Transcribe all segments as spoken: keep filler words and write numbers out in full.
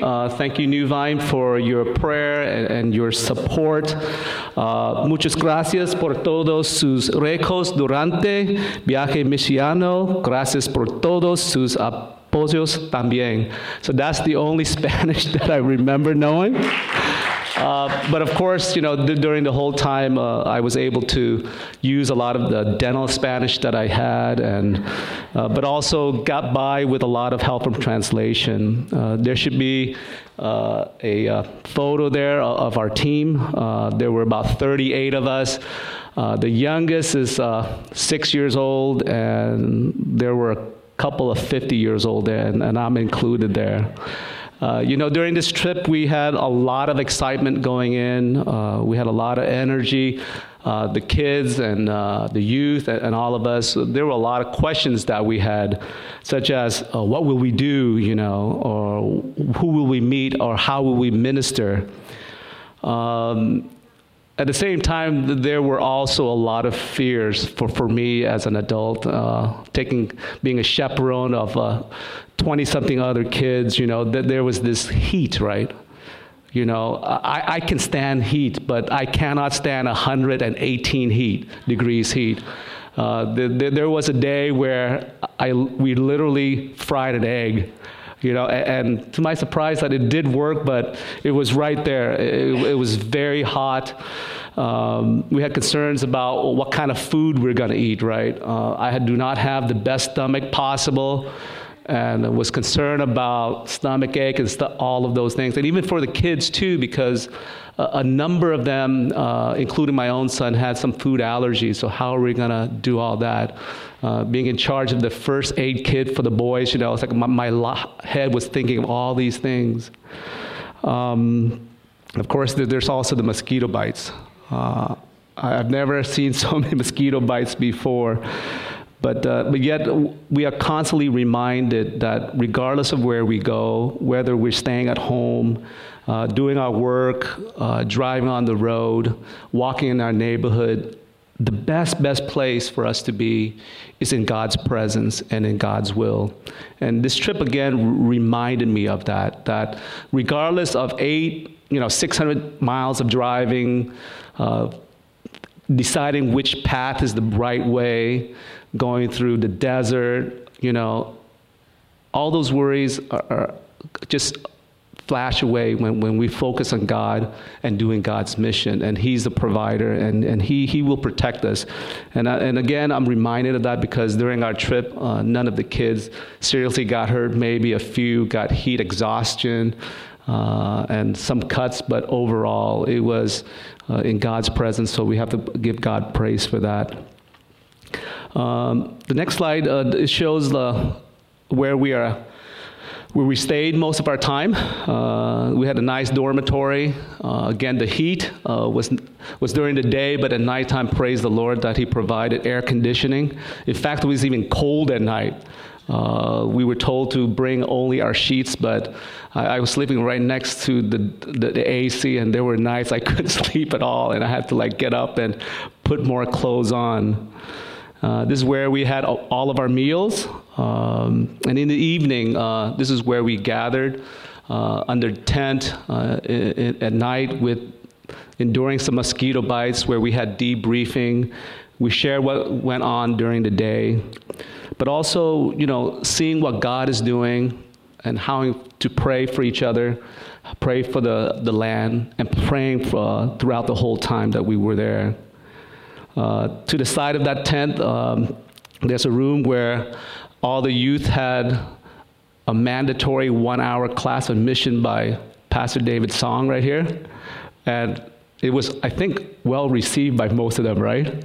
Uh, thank you, New Vine, for your prayer and, and your support. Uh, muchas gracias por todos sus recos durante viaje misionero. Gracias por todos sus apoyos también. So that's the only Spanish that I remember knowing. Uh, but of course, you know, th- during the whole time, uh, I was able to use a lot of the dental Spanish that I had, and uh, but also got by with a lot of help from translation. Uh, there should be uh, a uh, photo there of our team. Uh, there were about thirty-eight of us. Uh, the youngest is uh, six years old, and there were a couple of fifty years old there, and, and I'm included there. Uh, you know, during this trip, we had a lot of excitement going in. Uh, we had a lot of energy. Uh, the kids and uh, the youth and, and all of us, there were a lot of questions that we had, such as, uh, what will we do, you know, or who will we meet, or how will we minister? Um, At the same time, there were also a lot of fears for, for me as an adult, uh, taking being a chaperone of uh, twenty-something other kids. You know, that there was this heat, right? You know, I, I can stand heat, but I cannot stand one hundred eighteen heat degrees heat. Uh, the, the, there was a day where I we literally fried an egg. You know, and, and to my surprise, that it did work, but it was right there. It, it was very hot. Um, we had concerns about what kind of food we're going to eat, right? Uh, I had, do not have the best stomach possible, and was concerned about stomach ache and st- all of those things. And even for the kids, too, because a, a number of them, uh, including my own son, had some food allergies. So how are we going to do all that? Uh, being in charge of the first aid kit for the boys, you know, it's like my, my lo- head was thinking of all these things. Um, of course, there, there's also the mosquito bites. Uh, I've never seen so many mosquito bites before, but uh, but yet we are constantly reminded that regardless of where we go, whether we're staying at home, uh, doing our work, uh, driving on the road, walking in our neighborhood, the best, best place for us to be is in God's presence and in God's will. And this trip, again, r- reminded me of that, that regardless of eight, you know, six hundred miles of driving, uh, deciding which path is the right way, going through the desert, you know, all those worries are, are just flash away when, when we focus on God and doing God's mission, and He's the provider, and, and He He will protect us. And I, and again, I'm reminded of that because during our trip, uh, none of the kids seriously got hurt. Maybe a few got heat exhaustion uh, and some cuts, but overall, it was uh, in God's presence. So we have to give God praise for that. Um, the next slide uh, it shows the where we are. Where we stayed most of our time. Uh, we had a nice dormitory. Uh, again, the heat uh, was was during the day, but at nighttime, praise the Lord that He provided air conditioning. In fact, it was even cold at night. Uh, we were told to bring only our sheets, but I, I was sleeping right next to the, the the A C, and there were nights I couldn't sleep at all, and I had to like get up and put more clothes on. Uh, this is where we had all of our meals, um, and in the evening, uh, this is where we gathered uh, under tent uh, in, in, at night, with enduring some mosquito bites, where we had debriefing. We shared what went on during the day, but also, you know, seeing what God is doing and how to pray for each other, pray for the, the land, and praying for, uh, throughout the whole time that we were there. Uh, to the side of that tent, um, there's a room where all the youth had a mandatory one-hour class on mission by Pastor David Song right here. And it was, I think, well received by most of them, right?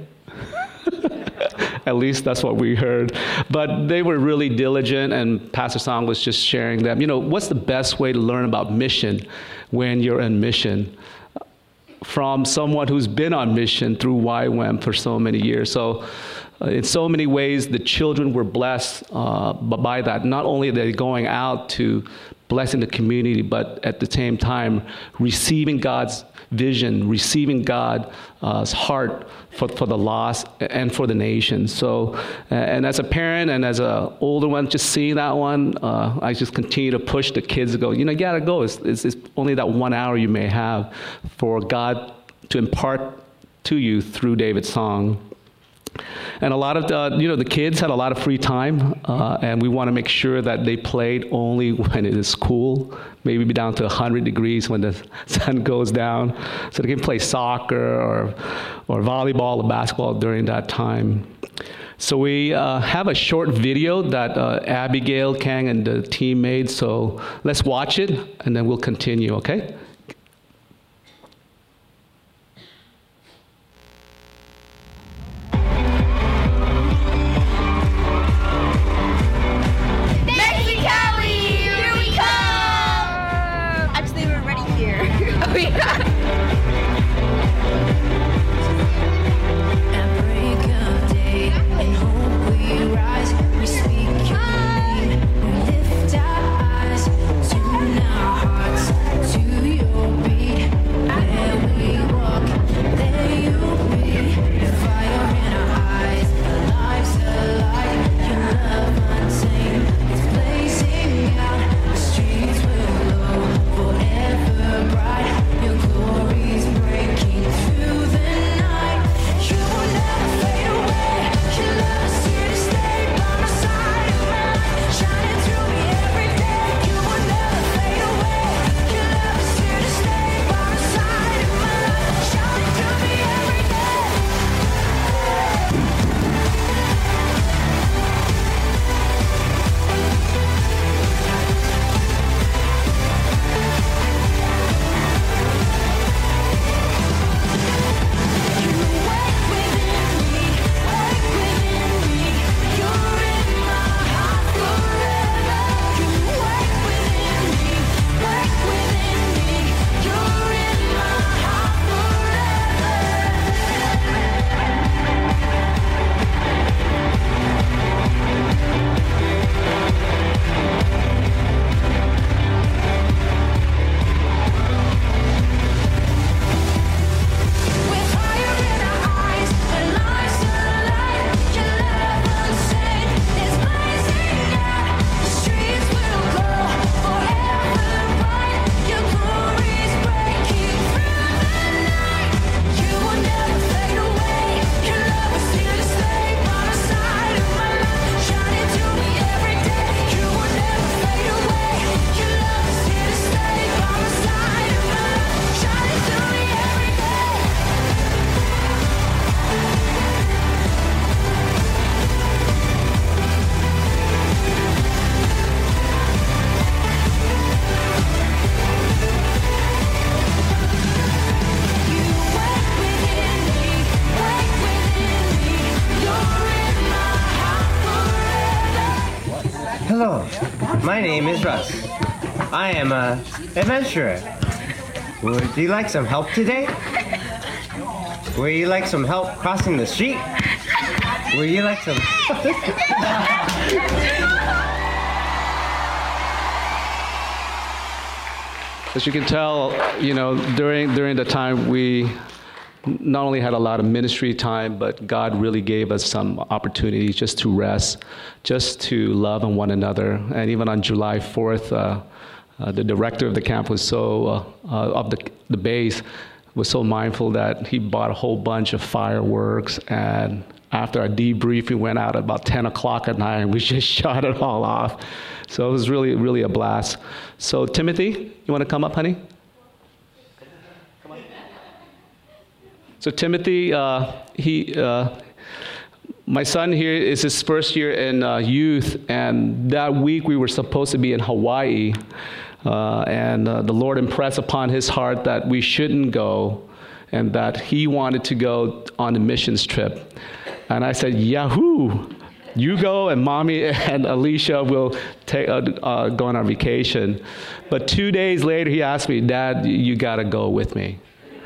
At least that's what we heard. But they were really diligent, and Pastor Song was just sharing them. You know, what's the best way to learn about mission when you're on mission? From someone who's been on mission through Y WAM for so many years. So uh, in so many ways, the children were blessed uh, by that. Not only are they going out to blessing the community, but at the same time, receiving God's vision, receiving God's uh, heart for, for the lost and for the nation. So, uh, and as a parent and as an older one, just seeing that one, uh, I just continue to push the kids to go, you know, you gotta go. It's, it's, it's only that one hour you may have for God to impart to you through David's song. And a lot of the, you know, the kids had a lot of free time, uh, and we want to make sure that they played only when it is cool, maybe down to one hundred degrees when the sun goes down, so they can play soccer or, or volleyball or basketball during that time. So we uh, have a short video that uh, Abigail Kang and the team made, so let's watch it, and then we'll continue, okay? Hello, my name is Russ. I am an adventurer. Would you like some help today? Would you like some help crossing the street? Would you like some... As you can tell, you know, during during the time we not only had a lot of ministry time, but God really gave us some opportunities just to rest, just to love on one another. And even on July fourth, uh, uh, the director of the camp was so, uh, uh, of the, the base, was so mindful that he bought a whole bunch of fireworks. And after our debrief, we went out at about ten o'clock at night and we just shot it all off. So it was really, really a blast. So Timothy, you want to come up, honey? So Timothy, uh, he, uh, my son here is his first year in uh, youth, and that week we were supposed to be in Hawaii, uh, and uh, the Lord impressed upon his heart that we shouldn't go, and that he wanted to go on a missions trip. And I said, Yahoo! You go, and Mommy and Alicia will take, uh, uh, go on our vacation. But two days later, he asked me, Dad, you gotta go with me.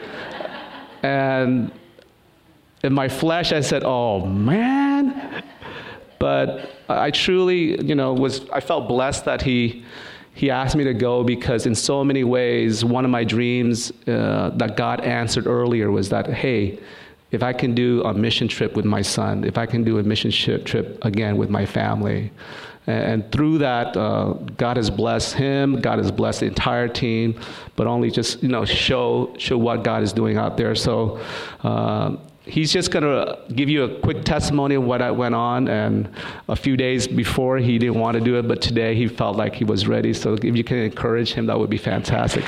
And in my flesh, I said, oh, man. But I truly, you know, was, I felt blessed that he, he asked me to go because in so many ways, one of my dreams uh, that God answered earlier was that, hey, if I can do a mission trip with my son, if I can do a mission trip again with my family. And through that, uh, God has blessed him, God has blessed the entire team, but only just, you know, show show what God is doing out there. So uh, he's just going to give you a quick testimony of what went on. And a few days before, he didn't want to do it, but today he felt like he was ready. So if you can encourage him, that would be fantastic.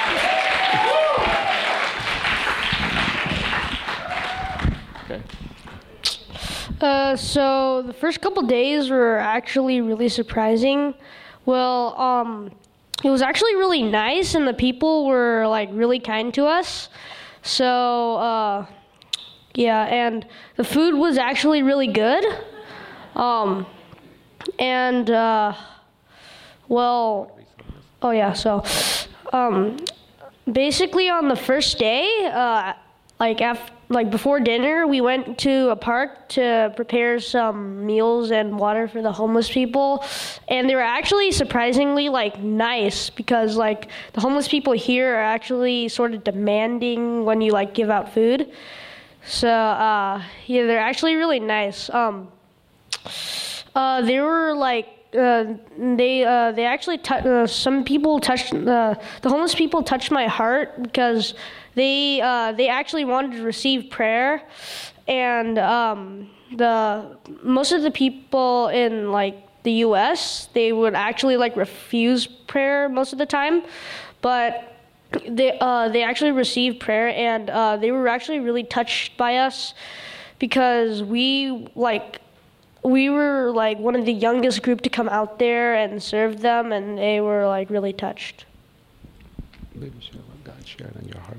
Okay. Uh, so the first couple days were actually really surprising. Well, um, it was actually really nice, and the people were like really kind to us. So uh, yeah, and the food was actually really good. Um, and uh, well, oh yeah. So um, basically, on the first day, uh, like after. Like before dinner, we went to a park to prepare some meals and water for the homeless people, and they were actually surprisingly like nice because like the homeless people here are actually sort of demanding when you like give out food. So uh, yeah, they're actually really nice. Um, uh, they were like. Uh, they uh, they actually t- uh, some people touched uh, the homeless people touched my heart because they uh, they actually wanted to receive prayer, and um, the most of the people in like the U S they would actually like refuse prayer most of the time, but they uh, they actually received prayer, and uh, they were actually really touched by us because we like. We were like one of the youngest group to come out there and serve them, and they were like really touched. Maybe share what God shared in your heart.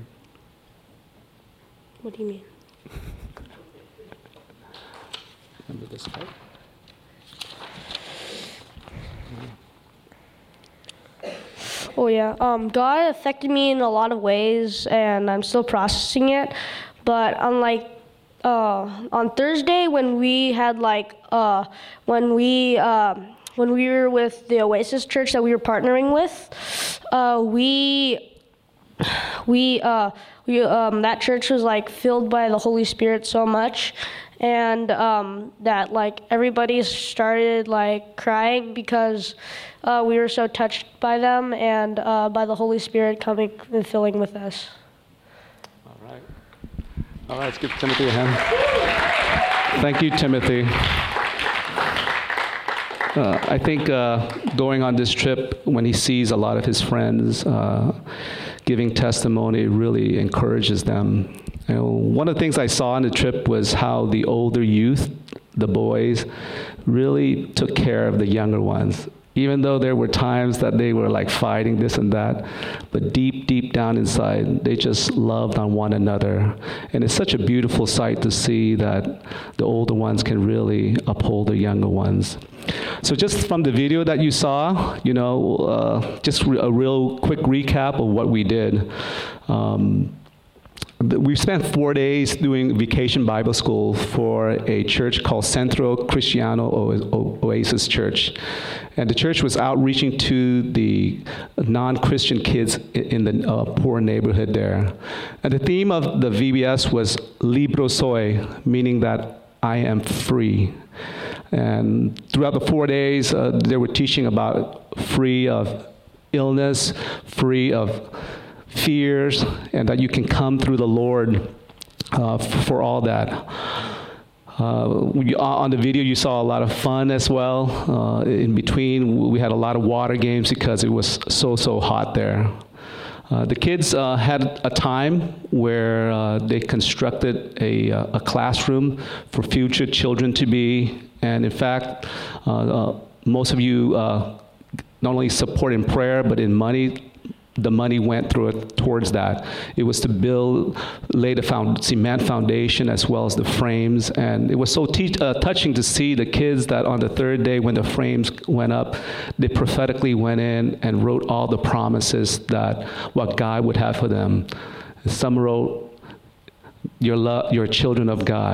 What do you mean? Remember this part? Oh yeah, um, God affected me in a lot of ways, and I'm still processing it. But unlike Uh, on Thursday, when we had like, uh, when we uh, when we were with the Oasis Church that we were partnering with, uh, we we uh, we um, that church was like filled by the Holy Spirit so much, and um, that like everybody started like crying because uh, we were so touched by them and uh, by the Holy Spirit coming and filling with us. All right, let's give Timothy a hand. Thank you, Timothy. Uh, I think uh, going on this trip, when he sees a lot of his friends uh, giving testimony, really encourages them. You know, one of the things I saw on the trip was how the older youth, the boys, really took care of the younger ones. Even though there were times that they were like fighting this and that, but deep, deep down inside, they just loved on one another. And it's such a beautiful sight to see that the older ones can really uphold the younger ones. So just from the video that you saw, you know, uh, just re- a real quick recap of what we did. Um, We spent four days doing vacation Bible school for a church called Centro Cristiano Oasis Church. And the church was outreaching to the non-Christian kids in the uh, poor neighborhood there. And the theme of the V B S was Libro Soy, meaning that I am free. And throughout the four days, uh, they were teaching about free of illness, free of fears, and that you can come through the Lord uh, for all that. Uh, we, on the video, you saw a lot of fun as well. Uh, in between, we had a lot of water games because it was so, so hot there. Uh, the kids uh, had a time where uh, they constructed a, a classroom for future children to be, and in fact, uh, uh, most of you uh, not only support in prayer, but in money. The money went through it towards that. It was to build, lay the found, cement foundation as well as the frames. And it was so te- uh, touching to see the kids that on the third day when the frames went up, they prophetically went in and wrote all the promises that what God would have for them. Some wrote, you're, lo- you're children of God.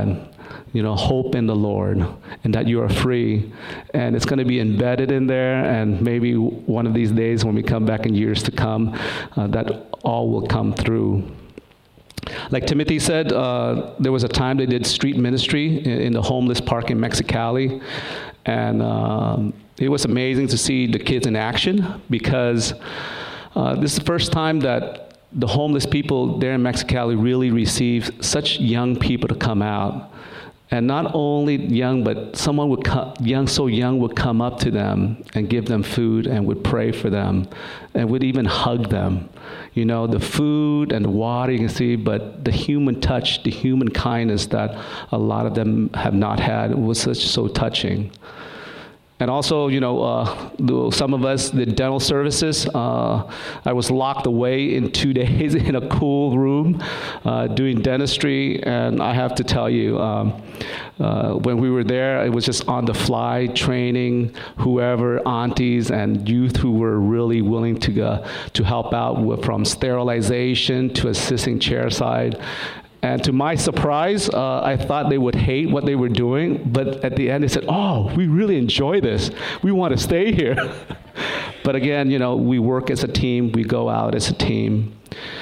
you know, hope in the Lord, and that you are free. And it's going to be embedded in there, and maybe one of these days when we come back in years to come, uh, that all will come through. Like Timothy said, uh, there was a time they did street ministry in, in the homeless park in Mexicali, and um, it was amazing to see the kids in action, because uh, this is the first time that the homeless people there in Mexicali really received such young people to come out. And not only young, but someone would come, young, so young would come up to them and give them food and would pray for them and would even hug them. You know, the food and the water you can see, but the human touch, the human kindness that a lot of them have not had was such so touching. And also, you know, uh, the, some of us did dental services. Uh, I was locked away in two days in a cool room uh, doing dentistry. And I have to tell you, um, uh, when we were there, it was just on the fly training whoever, aunties and youth who were really willing to, uh, to help out with, from sterilization to assisting chairside. And to my surprise, uh, I thought they would hate what they were doing, but at the end they said, oh, we really enjoy this. We want to stay here. But again, you know, we work as a team. We go out as a team.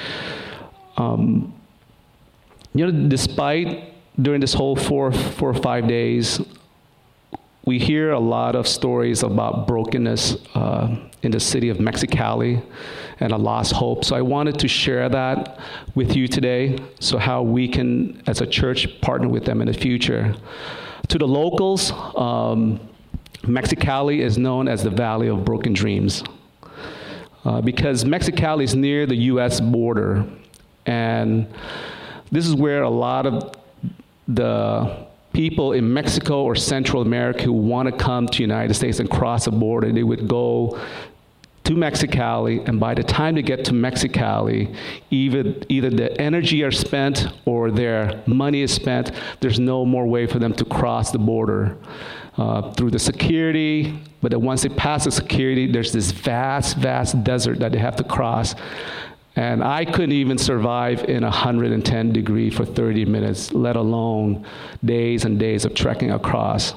Um, you know, despite during this whole four, four or five days, we hear a lot of stories about brokenness uh, in the city of Mexicali and a lost hope. So I wanted to share that with you today, so how we can, as a church, partner with them in the future. To the locals, um, Mexicali is known as the Valley of Broken Dreams uh, because Mexicali is near the U S border, and this is where a lot of the people in Mexico or Central America who want to come to the United States and cross the border, they would go to Mexicali, and by the time they get to Mexicali, either, either the energy are spent or their money is spent. There's no more way for them to cross the border uh, through the security, but then once they pass the security, there's this vast, vast desert that they have to cross. And I couldn't even survive in one hundred ten degree for thirty minutes, let alone days and days of trekking across.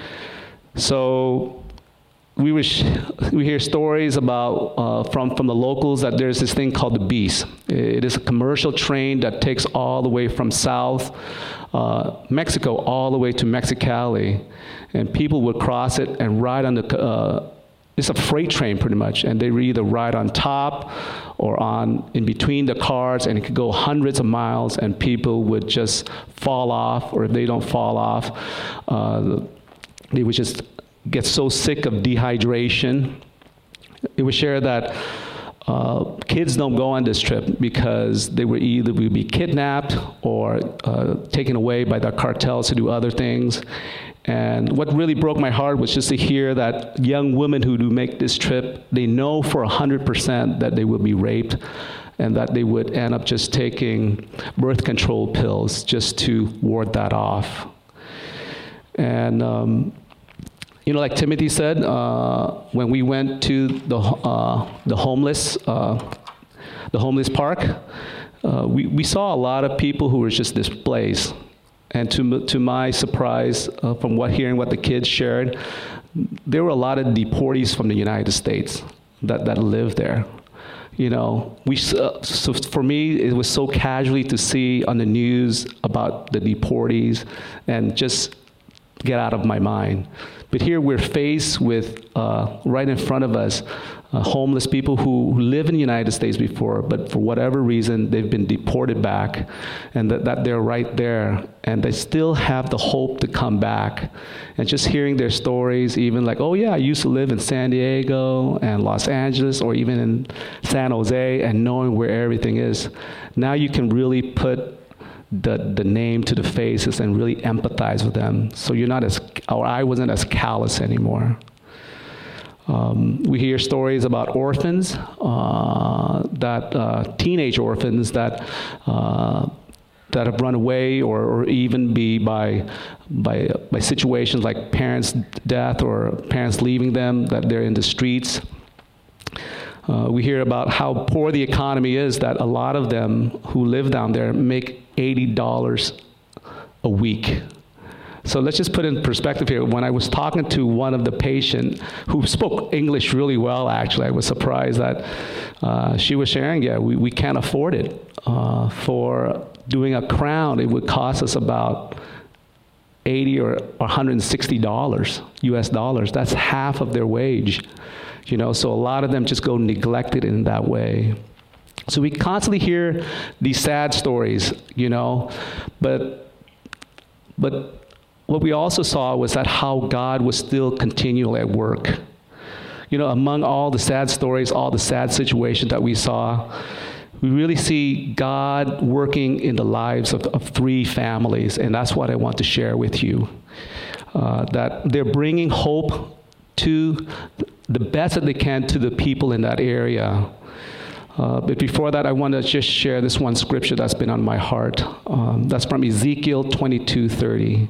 So we were sh- we hear stories about uh, from from the locals that there's this thing called the Beast. It is a commercial train that takes all the way from South uh, Mexico all the way to Mexicali, and people would cross it and ride on the. Uh, It's a freight train pretty much, and they would either ride on top or on in between the cars, and it could go hundreds of miles, and people would just fall off, or if they don't fall off, uh, they would just get so sick of dehydration. It would share that uh, kids don't go on this trip because they would either be kidnapped or uh, taken away by the cartels to do other things. And what really broke my heart was just to hear that young women who do make this trip, they know for one hundred percent that they will be raped and that they would end up just taking birth control pills just to ward that off. And, um, you know, like Timothy said, uh, when we went to the, uh, the homeless, uh, the homeless park, uh, we, we saw a lot of people who were just displaced. And to to my surprise, uh, from what hearing what the kids shared, there were a lot of deportees from the United States that, that lived there. You know, we uh, so for me it was so casually to see on the news about the deportees and just get out of my mind. But here we're faced with uh, right in front of us uh, homeless people who live in the United States before, but for whatever reason, they've been deported back, and that, that they're right there, and they still have the hope to come back. And just hearing their stories, even like, oh yeah, I used to live in San Diego and Los Angeles, or even in San Jose, and knowing where everything is. Now you can really put the the name to the faces and really empathize with them. So you're not as, or I wasn't as callous anymore. Um, we hear stories about orphans, uh, that uh, teenage orphans that uh, that have run away, or, or even be by by by situations like parents' death or parents leaving them, that they're in the streets. Uh, we hear about how poor the economy is, that a lot of them who live down there make eighty dollars a week. So let's just put in perspective here. When I was talking to one of the patients who spoke English really well, actually, I was surprised that uh, she was sharing, yeah, we, we can't afford it. Uh, for doing a crown, it would cost us about eighty or one hundred sixty dollars, U S dollars. That's half of their wage. You know, so a lot of them just go neglected in that way. So we constantly hear these sad stories, you know, but but what we also saw was that how God was still continually at work. You know, among all the sad stories, all the sad situations that we saw, we really see God working in the lives of, of three families, and that's what I want to share with you. Uh, that they're bringing hope to the best that they can to the people in that area. Uh, but before that, I want to just share this one scripture that's been on my heart. Um, that's from Ezekiel twenty-two thirty.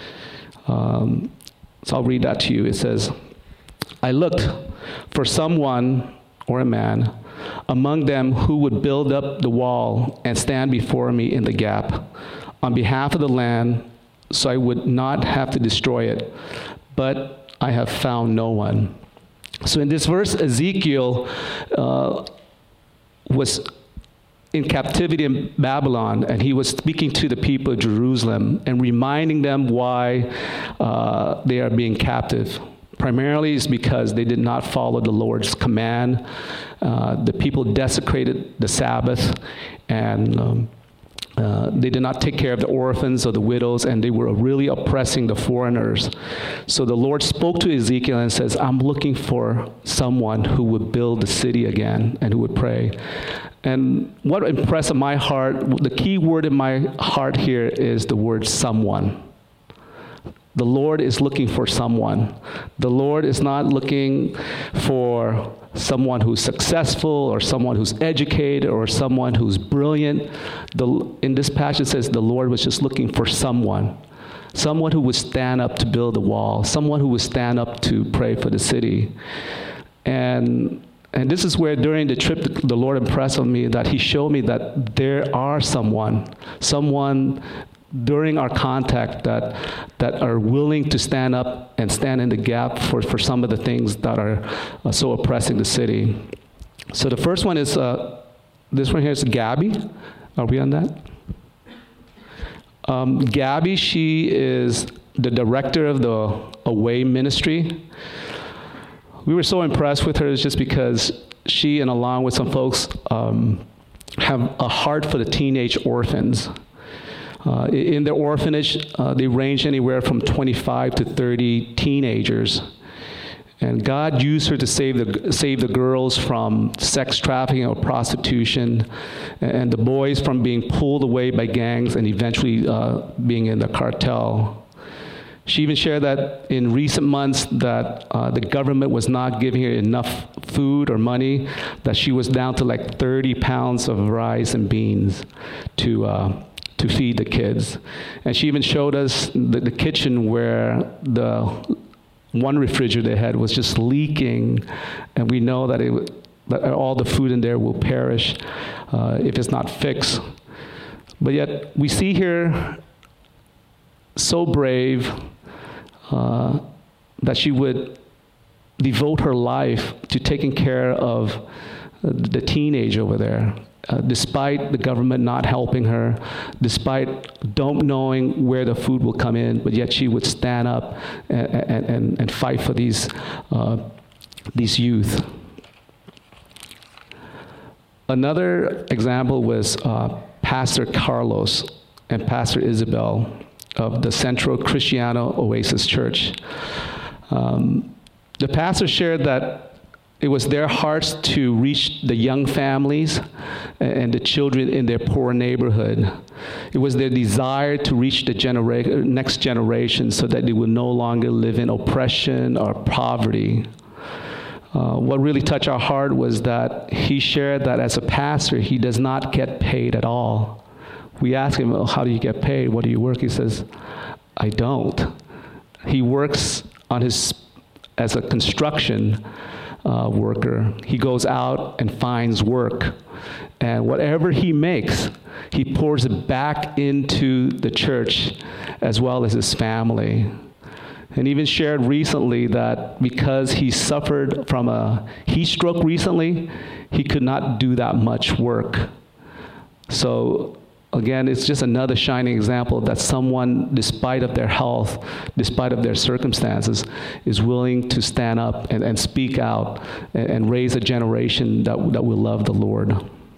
Um, so I'll read that to you. It says, I looked for someone or a man among them who would build up the wall and stand before me in the gap on behalf of the land, so I would not have to destroy it. But I have found no one. So in this verse, Ezekiel uh, was in captivity in Babylon, and he was speaking to the people of Jerusalem and reminding them why uh, they are being captive. Primarily is because they did not follow the Lord's command. Uh, the people desecrated the Sabbath, and um, uh, they did not take care of the orphans or the widows, and they were really oppressing the foreigners. So the Lord spoke to Ezekiel and says, I'm looking for someone who would build the city again and who would pray. And what impressed my heart, the key word in my heart here is the word someone. The Lord is looking for someone. The Lord is not looking for someone who's successful or someone who's educated or someone who's brilliant. The, in this passage it says the Lord was just looking for someone. Someone who would stand up to build a wall. Someone who would stand up to pray for the city. And And this is where during the trip, the Lord impressed on me that he showed me that there are someone, someone during our contact that that are willing to stand up and stand in the gap for, for some of the things that are uh, so oppressing the city. So the first one is, uh, this one here is Gabby. Are we on that? Um, Gabby, she is the director of the Away Ministry. We were so impressed with her just because she, and along with some folks, um, have a heart for the teenage orphans. Uh, in their orphanage, uh, they range anywhere from twenty-five to thirty teenagers. And God used her to save the, save the girls from sex trafficking or prostitution, and the boys from being pulled away by gangs and eventually uh, being in the cartel. She even shared that in recent months that uh, the government was not giving her enough food or money, that she was down to like thirty pounds of rice and beans to uh, to feed the kids. And she even showed us the, the kitchen where the one refrigerator they had was just leaking, and we know that, it, that all the food in there will perish uh, if it's not fixed. But yet we see here so brave, Uh, that she would devote her life to taking care of uh, the teenage over there, uh, despite the government not helping her, despite don't knowing where the food will come in, but yet she would stand up and, and, and fight for these, uh, these youth. Another example was uh, Pastor Carlos and Pastor Isabel of the Centro Cristiano Oasis Church. Um, the pastor shared that it was their hearts to reach the young families and the children in their poor neighborhood. It was their desire to reach the genera- next generation so that they would no longer live in oppression or poverty. Uh, what really touched our heart was that he shared that as a pastor, he does not get paid at all. We asked him, well, how do you get paid? What do you work? He says, I don't. He works on his, as a construction uh, worker. He goes out and finds work. And whatever he makes, he pours it back into the church as well as his family. And even shared recently that because he suffered from a heat stroke recently, he could not do that much work. So again, it's just another shining example that someone, despite of their health, despite of their circumstances, is willing to stand up and, and speak out and, and raise a generation that, that will love the Lord.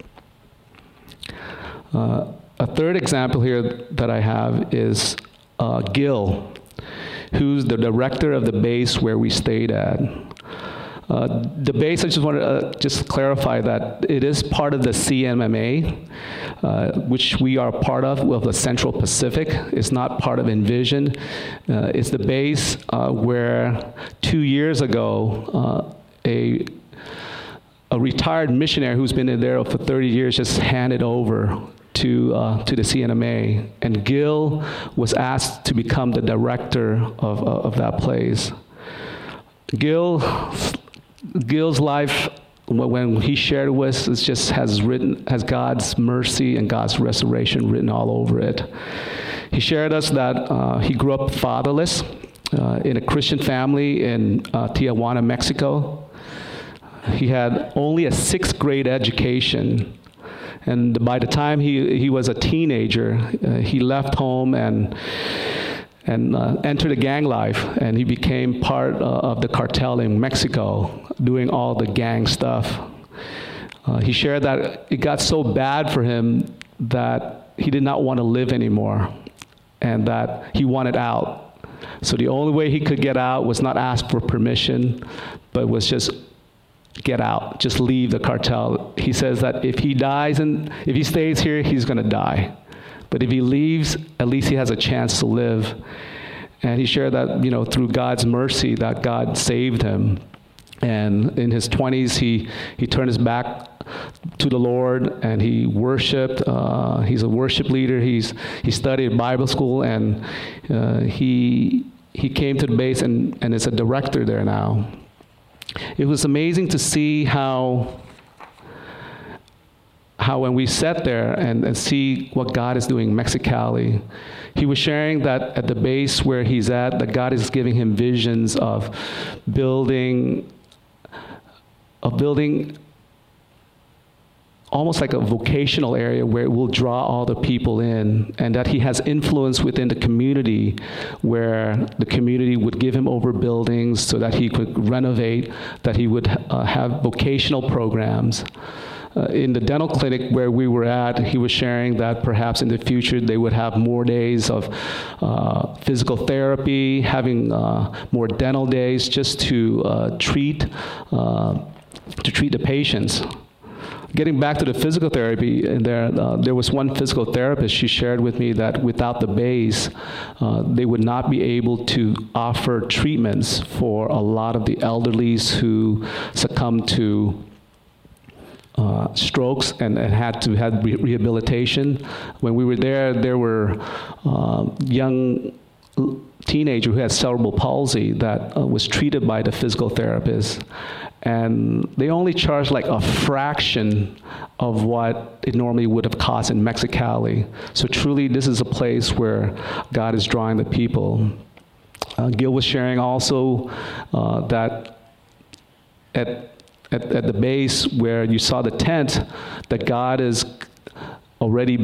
Uh, a third example here that I have is uh, Gil, who's the director of the base where we stayed at. Uh, the base, I just want to uh, just clarify that it is part of the C M M A, uh, which we are part of, of the Central Pacific. It's not part of Envision. Uh, it's the base uh, where two years ago, uh, a a retired missionary who's been in there for thirty years just handed over to uh, to the C N M A, and Gil was asked to become the director of uh, of that place. Gil, Gil's life, when he shared with us, it just has written has God's mercy and God's restoration written all over it. He shared us that uh, he grew up fatherless uh, in a Christian family in uh, Tijuana, Mexico. He had only a sixth grade education. And by the time he, he was a teenager, uh, he left home and and uh, entered a gang life, and he became part uh, of the cartel in Mexico, doing all the gang stuff. Uh, he shared that it got so bad for him that he did not want to live anymore, and that he wanted out. So the only way he could get out was not ask for permission, but was just get out, just leave the cartel. He says that if he dies and if he stays here, he's going to die. But if he leaves, at least he has a chance to live. And he shared that, you know, through God's mercy, that God saved him. And in his twenties, he, he turned his back to the Lord, and he worshiped. Uh, he's a worship leader. He's he studied Bible school, and uh, he he came to the base and, and is a director there now. It was amazing to see how how when we sat there and, and see what God is doing in Mexicali, he was sharing that at the base where he's at, that God is giving him visions of building, of building almost like a vocational area where it will draw all the people in, and that he has influence within the community where the community would give him over buildings so that he could renovate, that he would uh, have vocational programs. Uh, in the dental clinic where we were at, he was sharing that perhaps in the future they would have more days of uh, physical therapy, having uh, more dental days just to uh, treat uh, to treat the patients. Getting back to the physical therapy, there uh, there was one physical therapist. She shared with me that without the base, uh, they would not be able to offer treatments for a lot of the elderlies who succumbed to Uh, strokes and, and had to have re- rehabilitation. When we were there, there were uh, young teenager who had cerebral palsy that uh, was treated by the physical therapist, and they only charged like a fraction of what it normally would have cost in Mexicali. So truly, this is a place where God is drawing the people. Uh, Gil was sharing also uh, that at At, at the base where you saw the tent, that God is already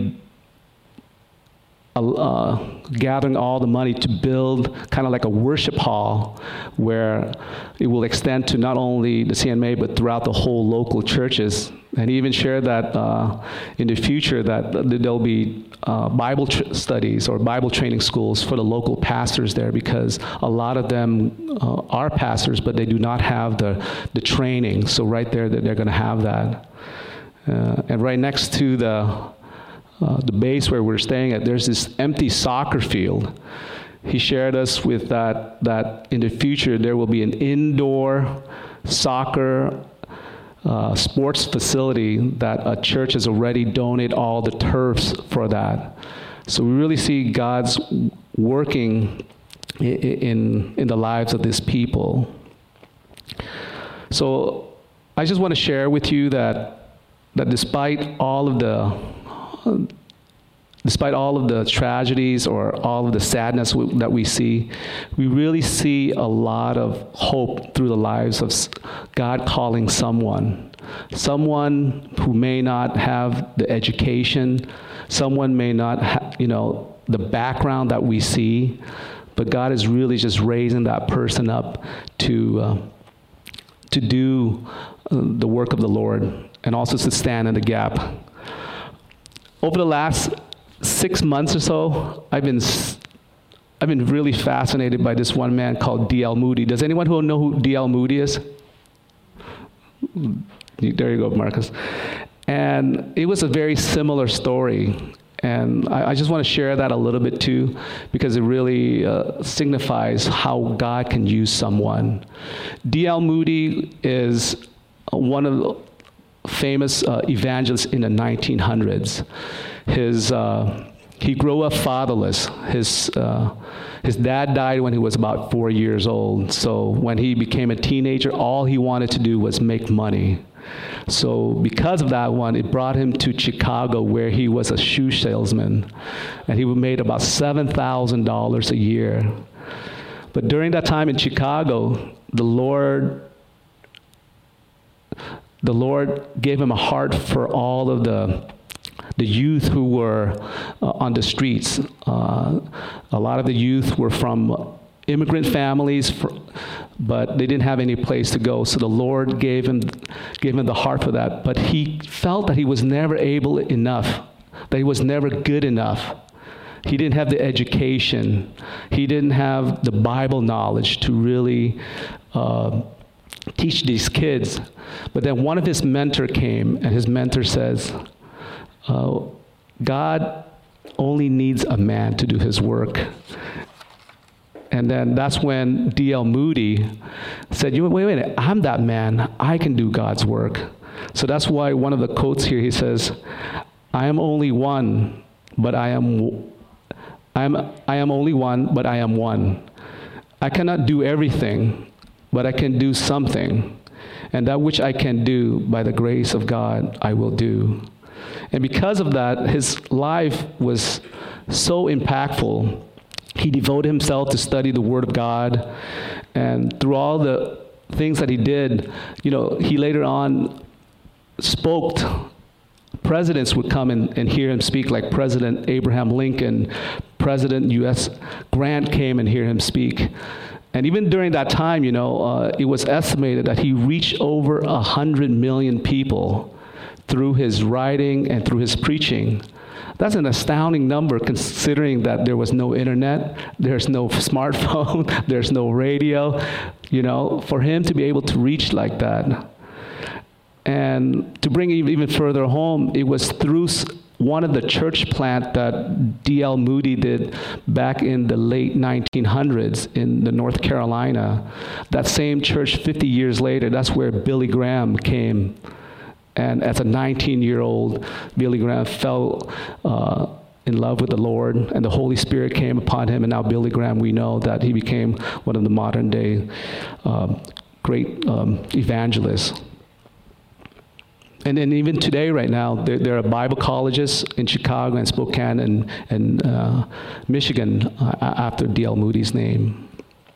uh, gathering all the money to build kind of like a worship hall where it will extend to not only the C N M A but throughout the whole local churches. And he even shared that uh, in the future that there'll be uh, Bible tr- studies or Bible training schools for the local pastors there, because a lot of them uh, are pastors, but they do not have the, the training. So right there, they're going to have that. Uh, and right next to the uh, the base where we're staying at, there's this empty soccer field. He shared us with that that in the future there will be an indoor soccer Uh, sports facility that a church has already donated all the turfs for that. So we really see God's working in in, in the lives of these people. So I just want to share with you that that despite all of the despite all of the tragedies or all of the sadness w- that we see, we really see a lot of hope through the lives of God calling someone. Someone who may not have the education, someone may not have, you know, the background that we see, but God is really just raising that person up to uh, to do uh, the work of the Lord and also to stand in the gap. Over the last six months or so, I've been I've been really fascinated by this one man called D L Moody. Does anyone who know who D L Moody is? There you go, Marcus. And it was a very similar story. And I, I just want to share that a little bit too, because it really uh, signifies how God can use someone. D L Moody is one of the famous uh, evangelists in the nineteen hundreds. His, uh, he grew up fatherless. His, uh, his dad died when he was about four years old. So when he became a teenager, all he wanted to do was make money. So because of that one, it brought him to Chicago, where he was a shoe salesman. And he made about seven thousand dollars a year. But during that time in Chicago, the Lord, the Lord gave him a heart for all of the the youth who were uh, on the streets. Uh, a lot of the youth were from immigrant families, for, but they didn't have any place to go. So the Lord gave him, gave him the heart for that. But he felt that he was never able enough, that he was never good enough. He didn't have the education. He didn't have the Bible knowledge to really uh, teach these kids. But then one of his mentor came, and his mentor says, uh, God only needs a man to do his work. And then that's when D L Moody said, wait, wait a minute, I'm that man. I can do God's work. So that's why one of the quotes here, he says, I am only one, but I am, I am, I am only one, but I am one. I cannot do everything, but I can do something. And that which I can do by the grace of God, I will do. And because of that, his life was so impactful. He devoted himself to study the Word of God, and through all the things that he did, you know, he later on spoke. Presidents would come and, and hear him speak, like President Abraham Lincoln, President U S Grant came and hear him speak. And even during that time, you know, uh, it was estimated that he reached over a hundred million people through his writing and through his preaching. That's an astounding number, considering that there was no internet, there's no smartphone, there's no radio, you know, for him to be able to reach like that. And to bring it even further home, it was through one of the church plant that D L Moody did back in the late nineteen hundreds in the North Carolina. That same church fifty years later, that's where Billy Graham came. And as a nineteen-year-old, Billy Graham fell uh, in love with the Lord, and the Holy Spirit came upon him. And now Billy Graham, we know that he became one of the modern-day um, great um, evangelists. And then even today, right now, there, there are Bible colleges in Chicago and Spokane and, and uh, Michigan uh, after D L Moody's name.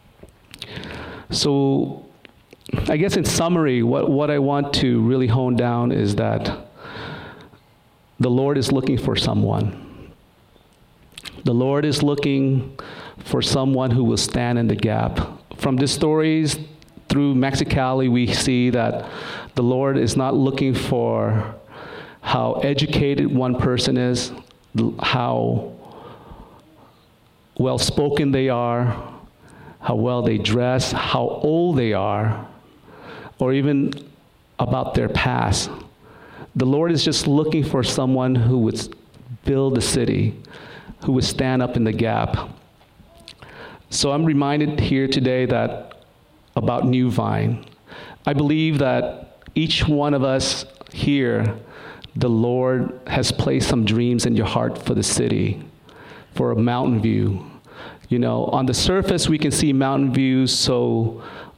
So I guess in summary, what, what I want to really hone down is that the Lord is looking for someone. The Lord is looking for someone who will stand in the gap. From the stories through Mexicali, we see that the Lord is not looking for how educated one person is, how well-spoken they are, how well they dress, how old they are, or even about their past. The Lord is just looking for someone who would build a city, who would stand up in the gap. So I'm reminded here today that about New Vine. I believe that each one of us here, the Lord has placed some dreams in your heart for the city, for a Mountain View. You know, on the surface, we can see Mountain View so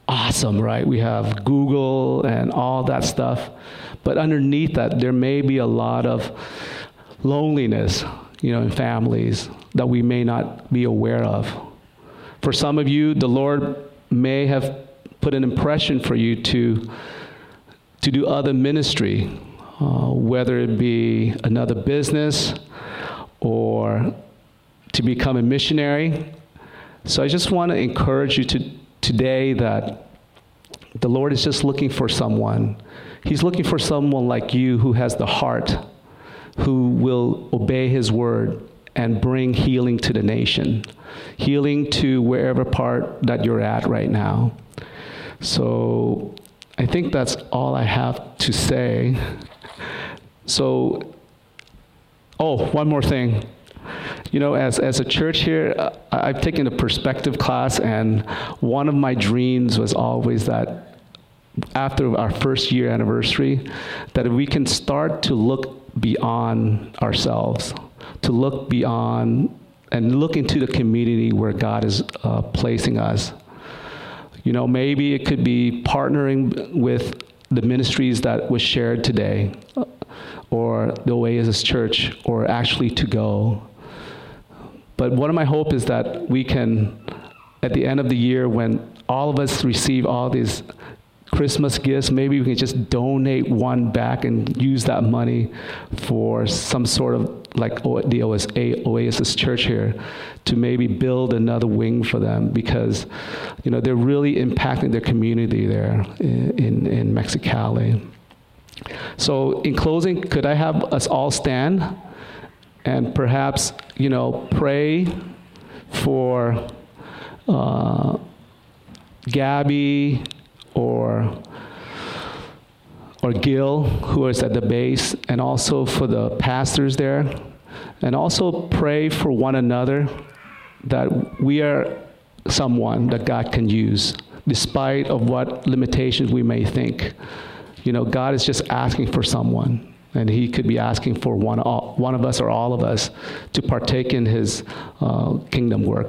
awesome, right? We have Google and all that stuff. But underneath that, there may be a lot of loneliness, you know, in families that we may not be aware of. For some of you, the Lord may have put an impression for you to, to do other ministry, uh, whether it be another business or to become a missionary. So I just want to encourage you to today that the Lord is just looking for someone. He's looking for someone like you who has the heart, who will obey his word and bring healing to the nation, healing to wherever part that you're at right now. So I think that's all I have to say. So, oh, one more thing. You know, as, as a church here, uh, I've taken a perspective class, and one of my dreams was always that after our first year anniversary, that we can start to look beyond ourselves, to look beyond and look into the community where God is uh, placing us. You know, maybe it could be partnering with the ministries that was shared today, or the Oasis Church, or actually to go. But one of my hope is that we can, at the end of the year, when all of us receive all these Christmas gifts, maybe we can just donate one back and use that money for some sort of, like the Oasis Church here, to maybe build another wing for them, because, you know, they're really impacting their community there in, in, in Mexicali. So in closing, could I have us all stand? And perhaps, you know, pray for uh, Gabby or or Gil, who is at the base, and also for the pastors there. And also pray for one another, that we are someone that God can use, despite of what limitations we may think. You know, God is just asking for someone. And he could be asking for one, one of us or all of us to partake in his uh, kingdom work.